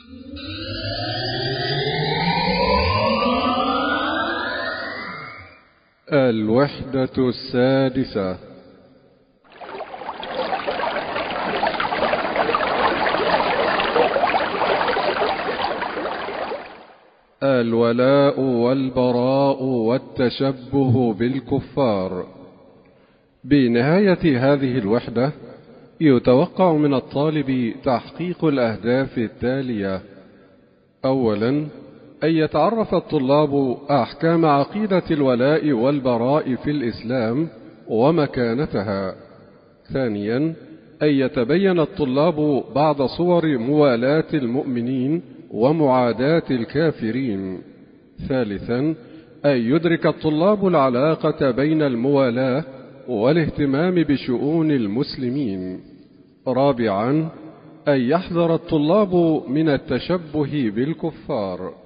الوحدة السادسة. الولاء والبراء والتشبه بالكفار. بنهاية هذه الوحدة يتوقع من الطالب تحقيق الأهداف التالية: أولا، أن يتعرف الطلاب أحكام عقيدة الولاء والبراء في الإسلام ومكانتها. ثانيا، أن يتبين الطلاب بعض صور موالاة المؤمنين ومعاداة الكافرين. ثالثا، أن يدرك الطلاب العلاقة بين الموالاة والاهتمام بشؤون المسلمين. رابعا، أن يحذر الطلاب من التشبه بالكفار.